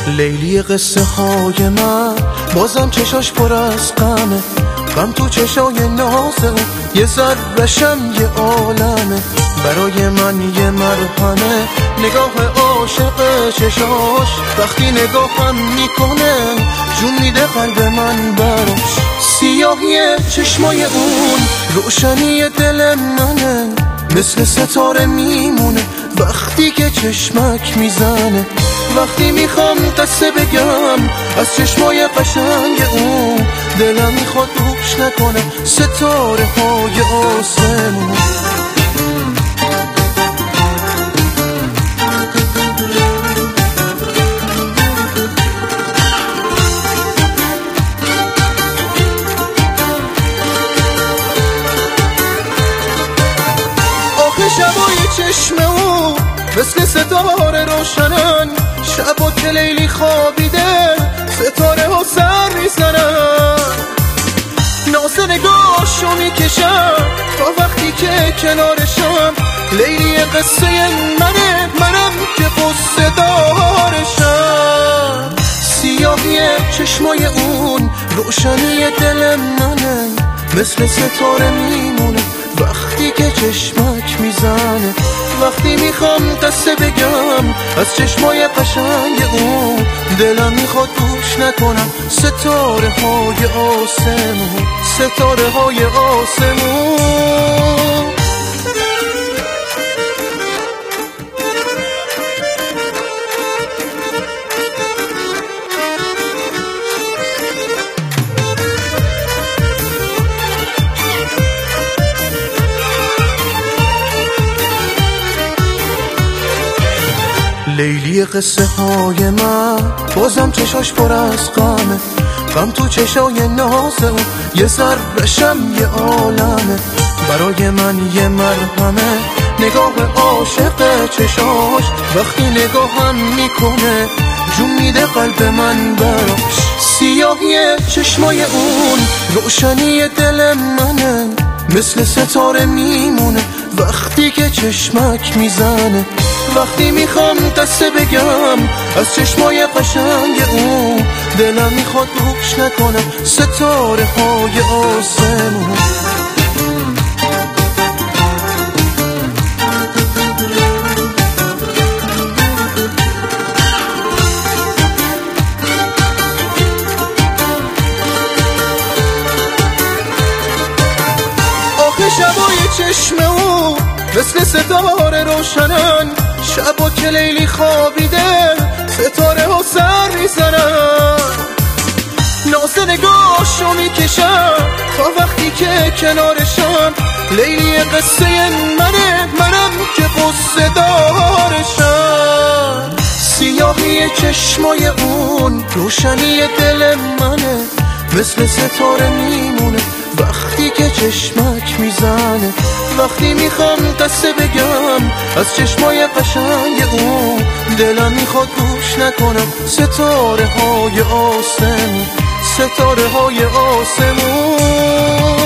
لیلی قصه های من بازم چشاش پر از غمه، غم تو چشای نازه و یه ذره‌شم یه عالمه. برای من یه مرهمه نگاه عاشق چشاش، وقتی نگاهم میکنه جون میده قلب من براش. سیاهی چشمای اون روشنی دل منه، مثل ستاره میمونه وقتی که چشمک میزنه. وقتی میخوام قصه بگم از چشمای قشنگ اون، دلم میخواد روش نکنه ستاره های آسمون. آخه شبای چشم اون مثل ستاره روشنن، شبا که لیلی خوابیده ستاره ها سر میزنن. ناز نگاهشو میکشم تا وقتی که کنارشم، لیلی قصه منم که قصه دارشم. سیاهی چشمای اون روشنی دل منه، مثل ستاره میمونه وقتی که چشمک میزنه. وقتی میخوام قصه بگم از چشمای قشنگ اون، دلم میخواد گوش نکنم ستاره های آسمون، ستاره های آسمون. لیلی قصه های من بازم چشاش پر از غمه، غم تو چشای نازه و یه ذره‌شم یه عالمه. برای من یه مرهمه نگاه عاشق چشاش، وقتی نگاهم میکنه جون میده قلب من براش. سیاهی چشمای اون روشنی دل منه، مثل ستاره میمونه وقتی که چشمک میزنه. وقتی میخوام قصه بگم از چشمای قشنگ اون، دلم میخواد روش نکنم ستاره های آسمون. آخه شبای چشم اون مثل ستاره روشنن، شبا که لیلی خوابیده ستاره ها سر میزنن. ناز نگاهشو میکشم تا وقتی که کنارشم، لیلی قصه منم که قصه دارشم. سیاهی چشمای اون روشنی دل منه، مثل ستاره میمونه وقتی که چشمک میزنه. وقتی میخوام قصه بگم از چشمای قشنگ اون، دلم میخواد گوش نکنم ستاره های آسمون، ستاره های آسمون.